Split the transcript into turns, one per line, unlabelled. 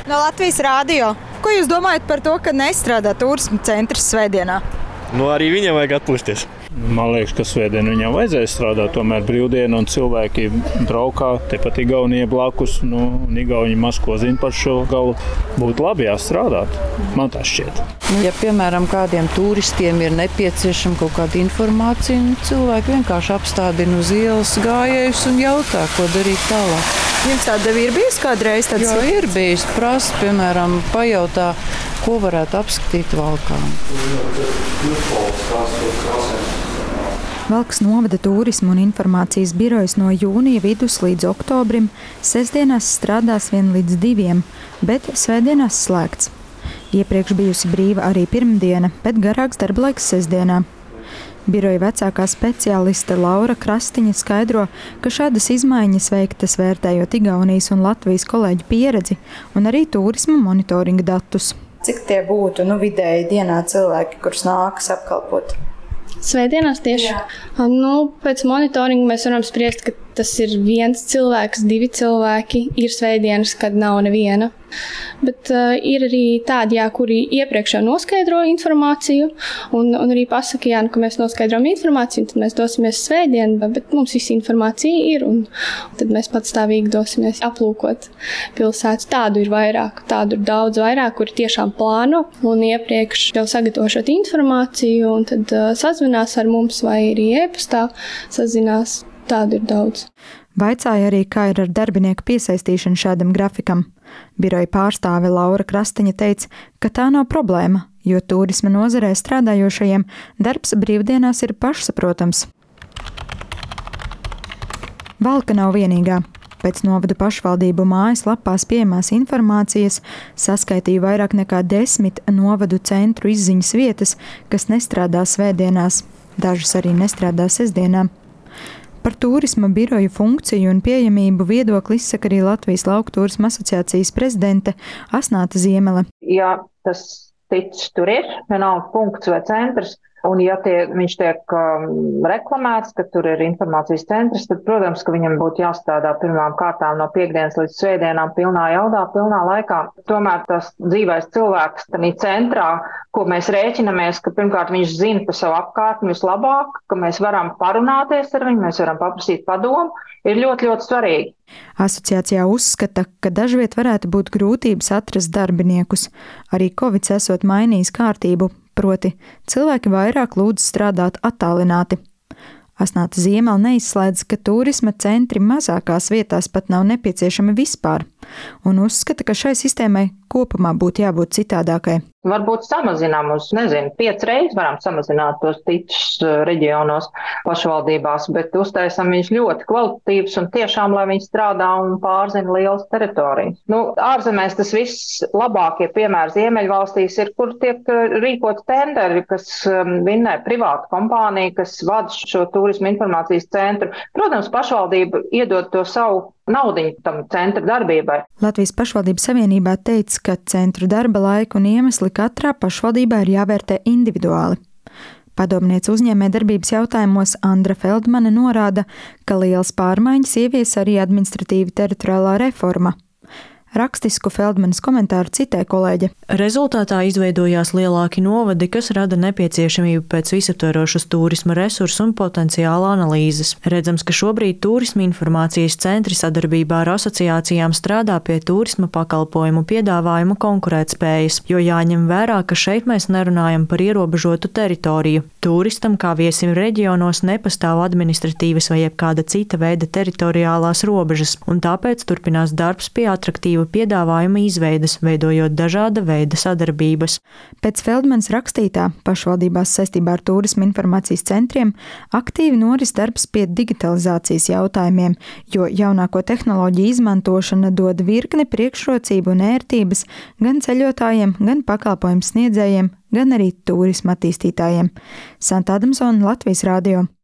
No Latvijas Rādio. Ko jūs domājat par to, ka nestrādā turisma centrs svētdienā?
Arī viņam vajag atpūsties.
Man liekas, ka svētdien viņam vajadzēja strādāt, tomēr brīvdiena un cilvēki braukā tepat Igaunijai blakus. Igauni maz ko zina par šo galu. Būtu labi jāstrādāt. Man tā šķiet.
Ja, piemēram, kādiem turistiem ir nepieciešama kaut kāda informācija, cilvēki vienkārši apstādina uz ielas gājējus un jautā, ko darīt tālāk.
Jums tāda ir bijusi kādreiz?
Jā, ir bijis. Prasa, piemēram, pajautā, ko varētu apskatīt Valkā.
Valkas novada turisma un informācijas birojas no jūnija vidus līdz oktobrim sestdienās strādās 1 līdz 2, bet svētdienās slēgts. Iepriekš bijusi brīva arī pirmdiena, bet garāks darba laiks sestdienā. Biroja vecākā speciāliste Laura Krastiņa skaidro, ka šādas izmaiņas veiktas vērtējot Igaunijas un Latvijas kolēģu pieredzi un arī turisma monitoringa datus.
Cik tie būtu vidēji dienā cilvēki, kurus nākas apkalpot?
Svētdienās tieši. Pēc monitoringa mēs varam spriest, ka tas ir 1 cilvēks, 2 cilvēki. Ir svētdienas, kad nav neviena. Bet ir arī tādi, kuri iepriekš jau noskaidro informāciju un arī pasaka, ka mēs noskaidrojam informāciju, tad mēs dosimies svētdien, bet mums visa informācija ir un tad mēs patstāvīgi dosimies aplūkot pilsētu. Tādu ir vairāk, tādu ir daudz vairāk, kuri tiešām plāno un iepriekš jau sagatavošot informāciju un tad sazvinās ar mums vai arī e-pastā sazinās. Tādu ir daudz.
Vaicāja arī, kā ir ar darbinieku piesaistīšanu šādam grafikam. Biroja pārstāve Laura Krastiņa teica, ka tā nav problēma, jo turisma nozarē strādājošajiem darbs brīvdienās ir pašsaprotams. Valka nav vienīgā. Pēc novadu pašvaldību mājaslapās pieejamās informācijas saskaitīja vairāk nekā 10 novadu centru izziņas vietas, kas nestrādā svētdienās. Dažas arī nestrādā sestdienā. Par turisma biroju funkciju un pieejamību viedokli izsaka arī Latvijas Lauku turisma asociācijas prezidente Asnāta Ziemele.
Ja tas ticis tur ir, vienalga punkts vai centrs, un ja viņš tiek reklamēts, ka tur ir informācijas centrs, tad, protams, ka viņam būtu jāstrādā pirmām kārtām no piekdienas līdz svētdienām pilnā jaudā, pilnā laikā. Tomēr tas dzīvais cilvēks tādā centrā, ko mēs rēķinamies, ka pirmkārt viņš zina par savu apkārtni vislabāk, ka mēs varam parunāties ar viņu, mēs varam paprasīt padomu, ir ļoti, ļoti svarīgi.
Asociācijā uzskata, ka dažviet varētu būt grūtības atrast darbiniekus. Arī Covid esot mainījis kārtību, proti cilvēki vairāk lūdz strādāt attālināti. Asnāta Ziemele neizslēdz, ka turisma centri mazākās vietās pat nav nepieciešami vispār, un uzskata, ka šai sistēmai kopumā būtu jābūt citādākai.
Varbūt samazinām uz, 5 reizes varam samazināt tos tičus reģionos pašvaldībās, bet uztaisam viņš ļoti kvalitatīvs un tiešām, lai viņi strādā un pārzina lielas teritorijas. Ārzemēs tas viss labākie piemēri Ziemeļvalstīs ir, kur tiek rīkot tenderi, kas vinnē privāta kompānija, kas vada šo turismu informācijas centru. Protams, pašvaldība iedod to savu naudiņu tam centra darbībai.
Latvijas pašvaldības savienībā teica, ka centru darba laiku un iemesli katrā pašvaldībā ir jāvērtē individuāli. Padomniece uzņēmējdarbības jautājumos Andra Feldmane norāda, ka lielas pārmaiņas ievies arī administratīva teritoriālā reforma. Rakstisku Feldmanes komentāru citē kolēģe.
Rezultātā izveidojās lielāki novadi, kas rada nepieciešamību pēc visaptverošas turisma resursu un potenciāla analīzes. Redzams, ka šobrīd turisma informācijas centri sadarbībā ar asociācijām strādā pie turisma pakalpojumu piedāvājumu konkurētspējas, jo jāņem vērā, ka šeit mēs nerunājam par ierobežotu teritoriju. Turistam, kā viesim reģionos, nepastāv administratīvas vai jebkāda cita veida teritoriālās robežas, un tāpēc turpinās darbs pie atraktīva piedāvājuma izveides, veidojot dažāda veida sadarbības.
Pēc Feldmanes rakstītā pašvaldībās saistībā ar turisma informācijas centriem aktīvi noris darbs pie digitalizācijas jautājumiem, jo jaunāko tehnoloģiju izmantošana dod virkni priekšrocību un ērtības gan ceļotājiem, gan pakalpojumu sniedzējiem, gan arī turisma attīstītājiem. Santa Adamsone, Latvijas Rādio.